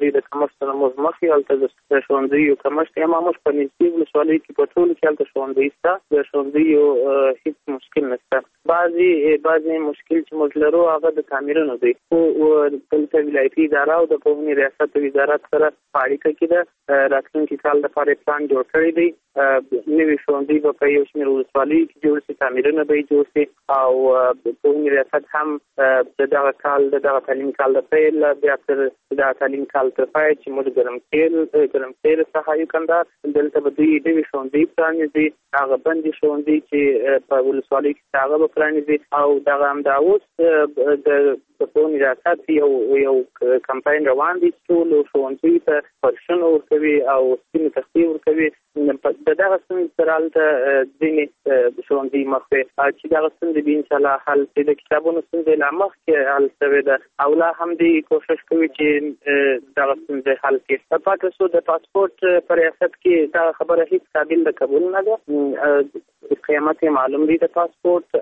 ښوونځي د کمښت نه موږ مخکې هلته د ښوونځیو کمښت یا موږ په نږدې ولسوالۍ کې په ټولو کې هلته ښوونځي شته، د ښوونځیو هېڅ مشکل نشته. بعضې مشکل چې موږ لرو هغه د تعمیرونو دی. دلته ولایتي اداره او د پوهنې ریاست وزارت سره په اړیکه کې ده. راتلونکي کال لپاره پلان جوړ کړی دی. نوي ښوونځي به په یو شمېر ولسوالیو کې جوړ شي، تعمیرونه به یې جوړ شي او د پوهنې ریاست هم د دغه تعلیم کال د پیل بیا تر دغه تعلیم کال تر پای چې موږ ګرمسیر څخه یو کندهار دلته به دوی نوي ښوونځي پرانیزي. هغه بندي ښوونځي چې په ولسوالیو کې هغه به پرانیزي او دغه همدا اوس د پوهنې ریاست یو کمپاین روان دی چې ټولو ښوونځیو ته فرشونه ورکوي او سپینې تختې ورکوي. د دغه ستونزې سره هلته ځینې ښوونځي مخ وي چې دغه ستونزې به انشاءالله حل شي. د کتابونو ستونزې لا مخکې حل شوې ده او لا هم دوی کوښښ کوي چې دغه ستونزې حل کړي. پاتې شو د پاسپورت په ریاست کې دغه خبره هېڅ قابل د قبول نه ده. قیامت یې معلوم دی. د پاسپورت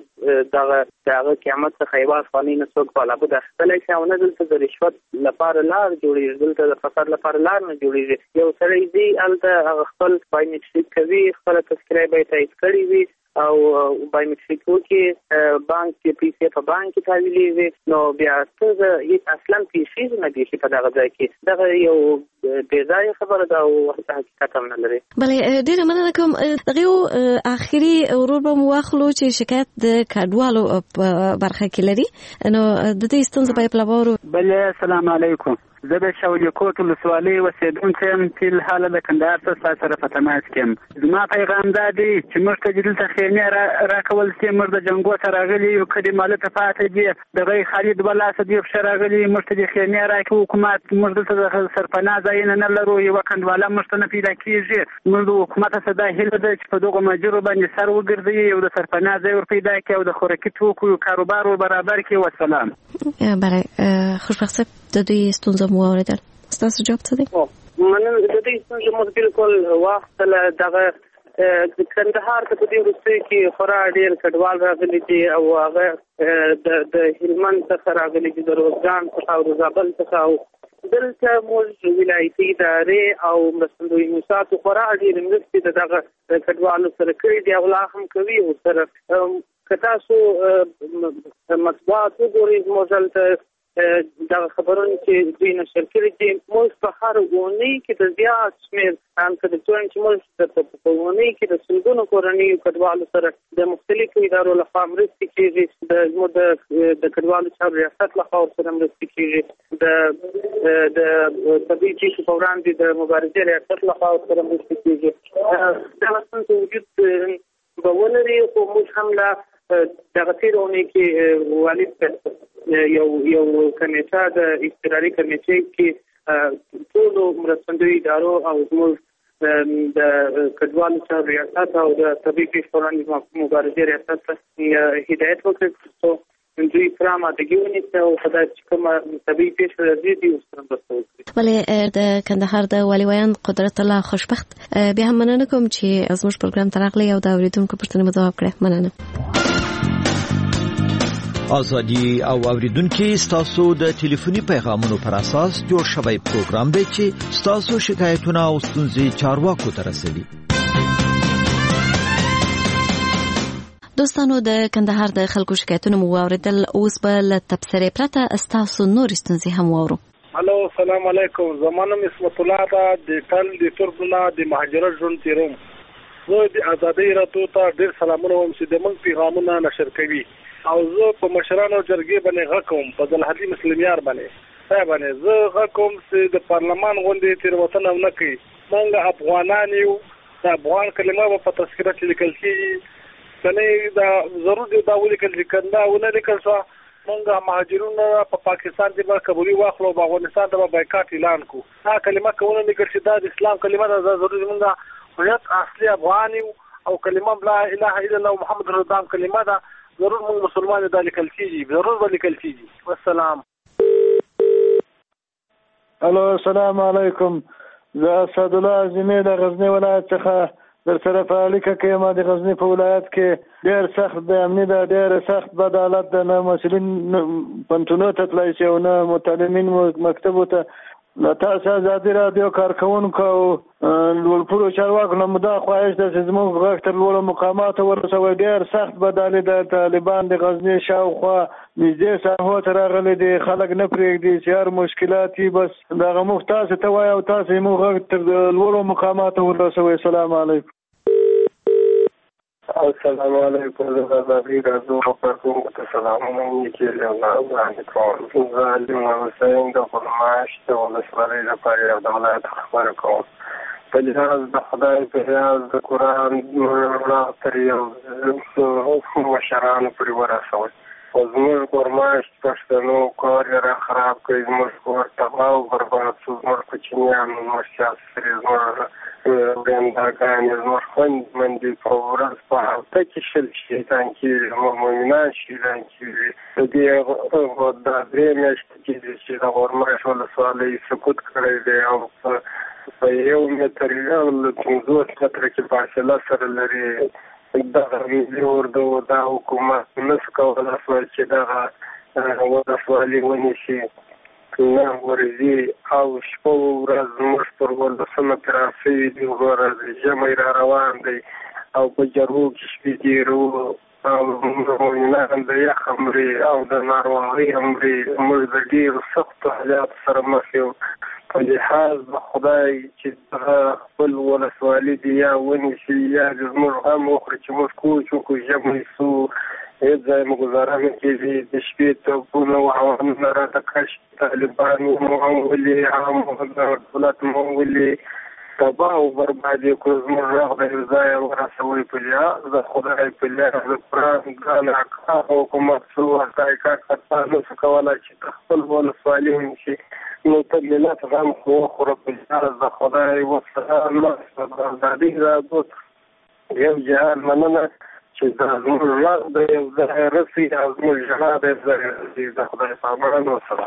دغه قیامت څخه یوه افغانۍ نه څوک بالا به اخیستلی شي او نه دلته د رشوت لپاره لار جوړېږي، دلته د فساد لپاره لار نه جوړېږي. یو سړی ځي هلته هغه خپل بایومټریک کوي، خپله تذکره به یې تایید کړې وي او بایومټریک وکړي، بانک کې پیسې په بانک کې تحویلېږي، نو بیا ستونزه اصلا پیښیږي نه بیخي په دغه ځای کې. دغه یو بې ځایه خبره ده او حقیقت هم نه لري. بلې ډېره مننه کوم. دغه یو آخري ورور به مو واخلو چې شکایت د کډوالو په برخه کې لري، نو د دې ستونزې په اړه وورو. بلې السلام علیکم. زه د شولي کوټ ولسوالۍ اوسېدونکی یم چې الحاله د کندهار څخه سره په تماس کې یم. زما پیغام دا دی چې موږ ته دلته خیمې راکول شي. موږ د جنګو ته راغلي یو، کلي مالته پاتې دي، دغه خالد دوه لاسه دي پښه راغلي، موږ ته د خیمې راکړي حکومت. موږ دلته د سرپناه ځایونه نه لرو، یوه کنډواله موږ ته نه پیدا کېږي. موږ د حکومت څخه دا هیله ده چې په دغو مجرو باندې سر وګرځوي، یو د سرپناه ځای ور پیدا کړي او د خوراکي توکو کاروبار ور برابر کړي. والسلام. بله خوشبخت صاحب، د دوی ستونزه مو واورېدل، ستاسو جواب څه دی؟ مننه. د دوی ستونزه موږ بالکل واخیستله. دغه د کندهار ته په دې وروستیو کې خورا ډېر کډوال راغلي دي او هغه د هلمند څخه راغلي دي، د روزګان څخه او د زابل څخه. او دلته موږ ولایتي ادارې او مرستندویي موسساتو خورا ډېرې مرستې د دغه کډوالو سره کړي دي او لا هم کوي ورسره. که تاسو مطبوعات وګورئ، زموږ هلته دغه خبرونه چې دوی نشر کړي دي، موږ په هر اونۍ کې د زیات شمېر کډوالو چې موږ په اونۍ کې د سلګونو کورنیو کډوالو سره د مختلفو ادارو لخوا مرستې کېږي. زموږ د کډوالو چارو ریاست لخوا ورسره مرستې کېږي، د طبیعي پیښو په وړاندې د مبارزې ریاست لخوا ورسره مرستې کېږي. دغه ستونزې وجود به ولري، خو موږ هم لا دغه تېره اونۍ کې والد یو کمیټه د اضطراري کمیټې کې ټولو مرستندویو ادارو او زموږ د کډوالو چارو ریاست او د طبیعي پیښو په وړاندې مبارزې ریاست ته هدایت وکړ چې دوی پوره آمادګي ونیسي او په داسې چې کومه طبیعي پیښه راځي دوی ورسره مرسته وکړي. بلې د کندهار د والي ویاند قدرت الله خوشبخت، بیا هم مننه کوم چې زموږ پروګرام ته راغلی او د اورېدونکو پوښتنې مو ځواب کړی. مننه. ازادي او اوریدونکو ستاسو د ټلیفوني پیغامونو پر اساس جوړ شوی پروګرام دی چې ستاسو شکایتونه او ستونزې چارواکو ته رسوي. دوستانو، د کندهار د خلکو شکایتونه مو واوریدل، اوس به له تبصرې پرته ستاسو نور ستونزې هم واورو. الو، السلام علیکم. زما نوم اسمت الله ده، د ټل د تربونه د مهاجرت ژوند تیروم. زه د ازادۍ راډیو ته ډېر سلامونه وایم چې د موږ پیغامونه نشر کوي او زه په مشرانو جرګې باندې غږ کوم، په ذوالحدي مسلمیار باندې زه غږ کوم چې د پارلمان غونډې تېروتنه ونه کوي. موږ افغانان یو، د افغان کلمه به په تذکره کې لیکل کېږي، کنه دا ضرور دی دا ولیکل چې کنده ونه لیکل شوه موږ مهاجرون په پاکستان کې به قبولي واخلو، په افغانستان ته به بایکاټ اعلان کړو. دا کلمه که ونه لیکل شي دا د اسلام کلمه ده، ضروري موږ هویت اصلي افغان یو او کلمه لا اله الا الله محمد رسول الله کلمه ده، ضرور موږ مسلمان دا لیکل کېږي، ضرور به لیکل کېږي. والسلام. الو، السلام علیکم. زه اسد الله عظیمی د غزنی ولایت څخه در سره په اړیکه کې یم. د غزنی په ولایت کې ډېر سخت بې امني ده، ډېر سخت بد حالت ده، نه مسؤلین پوهنتونونو ته تللی شي او نه متعلمین مکتبو ته له تاسو ازادي راډیو کارکونکو لوړپوړو چارواکو نه مو دا خواهش ده چې زموږ غږ تر لوړو مقاماتو ورسوي. ډېر سخت بدالي د طالبان د غزني شاوخوا نږدې ساحو ته راغلي دي. خلک نه پرېږدي چې هر مشکلات یې بس دغه موږ تاسو ته وایو او تاسو یې موږ غږ تر لوړو مقاماتو ورسوي. السلام علیکم. السلام علیکم. زه ازادي راډیو کارکونکو ته سلامونه نیکې وړاندې کوم. زه علي حسین د خرماش د ولسوالۍ لپاره یو د ولایت خبره کوم. په لحاظ د خدای په لحاظ د قرآن رڼا تر یو مشرانو پورې ورسوئ. خو زموږ خرماش پښتنو کار یې را خراب کړي. زموږ کور تباه او برباد شو. زموږ کوچنیان زموږ سیاسري زموږ ورېنداګانې زموږ خویندمندې په ورځ په هفته کې شل شهیدان کېږي. زموږ مؤمنان شهیدان کېږي. د دې دا 3 میاشتې کېږي چې د خرماش ولسوالۍ سقوط کړی دی او په 1 متر له 50 متره کې فاصله سره لري. دغه ملي اردو دا حکومت نشي کولی چې دغه ولسوالۍ ونیسي. نه ورځي او شپه ورځ زموږ پر 12 کې راسوي دي. ورځ ژمی را روان دی او په جرګو کې شپې تېروو او مؤمنان د یخ مري او د ناروغۍ مري. موږ د ډېرو سختو حالاتو سره مخ یو. په لحاظ د خدای چې خپل ولسوالي دي یا ونیسي یا زموږ غم وخوري چې موږ کوچ وکړو ژمی سو هېڅ ځای مو ګزاره نه کېږي. د شپې توپونه او هوانونه راته کش طالبان مو هم ولي هم دولت مو ولي تباه او برباد یې کړو. زموږ غږ د یو ځای ورسوئ په لحاظ د خدای په لحاظ د قرآن دا ناکاره حکومت څو حقایقه کتا نشو کولی چې د خپل ولسوالي ونیسي. نو ته ملت غم خو وخوره په لحاظ د خدای وسلام د ازادي راډیو یو جهان مننه چې دا زموږ غږ د یو ځای رسي او زموږ ژړا د یو ځای رسي. د خدای په امان وسلام.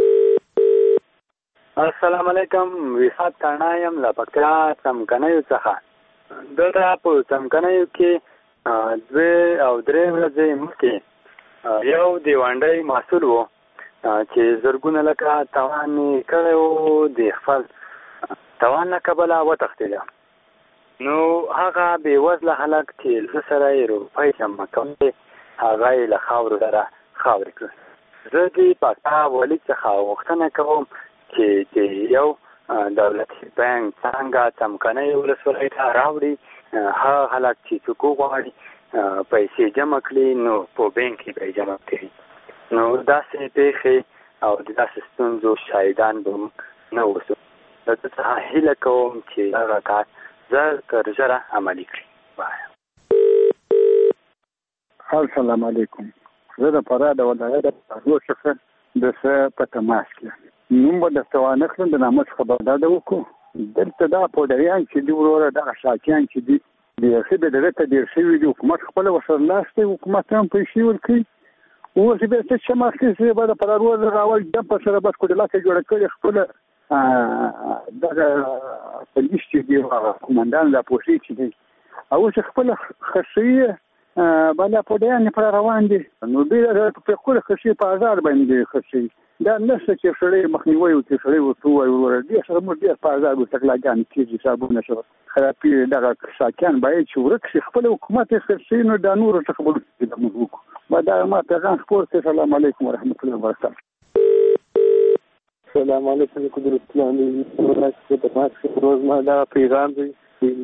السلام علیکم. وفات کاڼا یم له پکتیا څمکنیو څخه. دلته په څمکنیو کې 2 او 3 ورځې مخکې یو دیوانډی محصول و چې زرګونه لکه تاوان یې کړی و. د خپل تاوان له کبله وتښتېده. نو هغه بېوزله هلک چې زه سره یې روپۍ جمع کولې هغه یې له خاورو سره خاورې کړل. زه د پاکا والي څخه غوښتنه کوم چې د یو دولتي بانک څنګه څمکنۍ ولسوالۍ ته راوړي. هغه هلک چې څوک وغواړي پیسې جمع کړي نو په بانک کې به یې جمع کړي. نو داسې پیښې او د داسې ستونزو شاهدان به نه اوسو. د ده څخه هیله کوم چې هغه کار زر تر ژره عملي کړي. السلام علیکم. زه د فراه د ولایت د څخه د څه په تماس کې نوم به درته وانه کړم. د نامه څخه به ډاډه وکړو. دلته دا پوډریان چې دي وروره دغه شاکیان چې دي بیخي د دغه ته ډېر شوي دي. حکومت خپله ورسره لاس دی. حکومت هم پیسې ورکوي. اوس بیا څه چې مخکې به د فرارور راول جمپ سره بس کوډلاکه جوړه کړې خپله دغه پولیس چې دي قومندان لا پولیس چې دي او چې خپله خشي بالا پوډیان پر روان دي. نو بیا په خپل خشي په آزار باندې خشي دا نشته چې شړې مخنیوي او چې شړې وسوي ورته سره مو ډیر په آزار وسکلاګان کېږي صابونه شو خرابې دغه شاکان باید چې ورکه خپل حکومت خرڅي نو د نور څخه بل د موږ دا ما پیغام خپل. السلام علیکم ورحمت الله وبرکاته. السلام علیکم قدرت الله د ماکس روز ما دا پیغام دی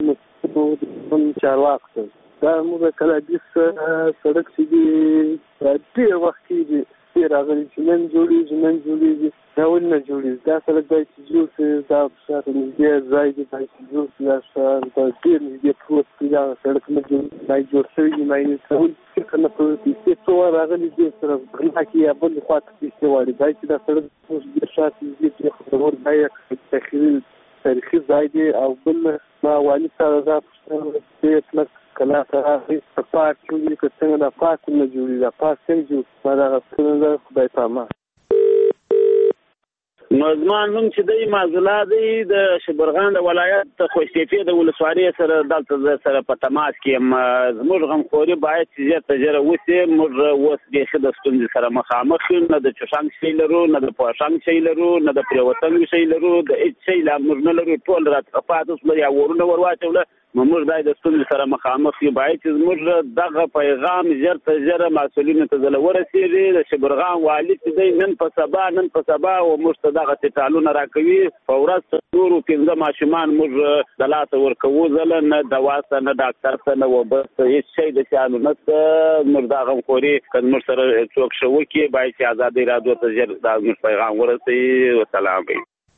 من چارواکو دا موږ کله د سړک چې ډېر وخت کېږي راغلي چې نن جوړېږي دا ولې نه جوړېږي. دا سړک باید چې جوړ شي. دا شاته نږدې ځای دی باید چې جوړ شي. دا ډېر نږدې پروت دی. دا سړک نه باید جوړ شوی وي. باید څه نه پیسې څو راغلي دي سره غلا کې یا بل خوا ته پیسې واړي. باید چې دا سړک ډېر شاته نږدې پرېښودل باید تاریخي ځای دی. او بل ما والي سره دا پوښتنه کله راغی په پارک کې چې څنګه دا پارک نه جوړېږي. دا پارک څنګه جوړ ما دا غوښتنه ده خدای په امان. نو زما نوم چې دی معزولا دی د شبرغان د ولایت د خوشتیپې د ولسوالۍ سره دلته سره په تماس کې یم. زموږ غمخوري باید چې زیاته ژره وسي. موږ اوس بیخي د ستونزې سره مخامخ یو، نه د چوشنګ شی لرو، نه د پوشنګ شی لرو، نه د پریوتنګ شی لرو، د هیڅ شی لا موږ نه لرو. ټول راته پاتې اوس یا ورونه ورواچوله. موږ د ستونزې سره مخامخ یو. باید چې زموږ دغه پیغام ژر تر ژره مسؤلینو ته ځله ورسېږي. د شبرغان والي چې دی نن په سبا او موږ ته دغه ټالونه راکوي. په ورځ څلور 5 ماشومان موږ د لاسه ورکوو، ځله نه دوا ته نه ډاکټر ته نه اوبه ته هېڅ شی د شیانو نشته. موږ دا غمخوري که زموږ سره څوک ښه وکړي باید چې ازادۍ راډیو ته ژر دا زموږ پیغام ورسوي. وسلام.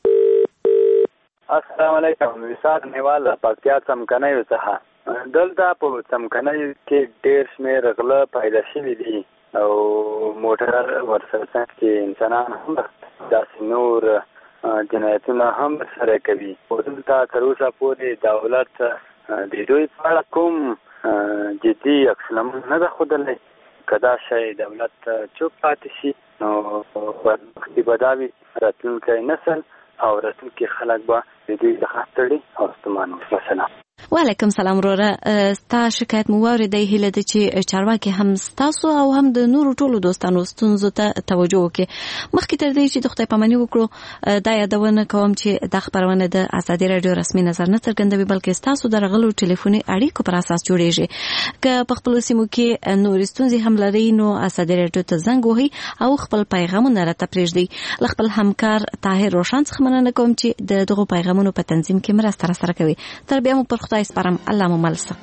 السلام علیکم. وسات نیوال پکتیا څمکنیو څخه. دلته په څمکنیو کې ډېر شمېر غله پیدا شوي دي او موټر ورسره کې انسانان هم داسې نور جنایتونه هم سره کوي. دلته تر اوسه پورې دولت د دوی په اړه کوم جدي عکسالعمل نه ده ښودلی. که دا شی دولت چوپ پاتې شي نو بدبختي به دا وي راتلونکی نسل او راتلونکي خلک به د دوی څخه ستړي او ستومان وي. السلام. وعلیکم سلام وروره. ستا شکایت مو واورېدی. هیله ده چې چارواکي هم ستاسو او هم د نورو ټولو دوستانو ستونزو ته توجه وکړي. مخکې تر دې چې د خدای پاماني وکړو دا یادونه کوم چې دا خپرونه د ازادي راډیو رسمي نظر نه څرګندوي بلکې ستاسو د رغلو ټلیفوني اړیکو پر اساس جوړیږي. که په خپلو سیمو کې نورې ستونزې هم لرئ نو ازادي راډیو ته زنګ وهئ او خپل پیغامونه راته پرېږدئ. له خپل همکار طاهر روشن څخه مننه کوم چې د دغو پیغامونو په تنظیم کې مرسته راسره کوي. تر بیا مو پر خدای سپارم. الله مو ملسه.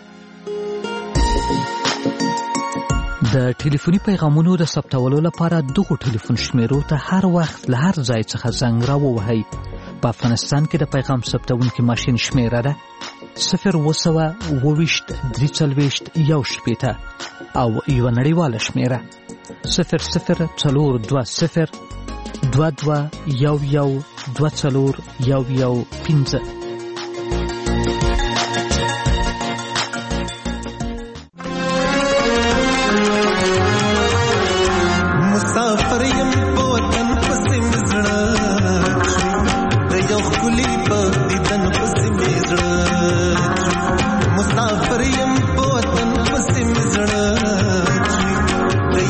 د ټلیفوني پیغامونو د ثبتولو لپاره دغو ټلیفون شمیرو ته هر وخت له هر ځای څخه زنګ راووهئ. په افغانستان کې د پیغام ثبتونکي ماشین شمیره ده 020 23 1 او یو نړیواله شمیره 00 22 11 24 15.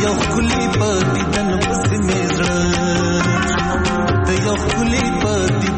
Kuli pa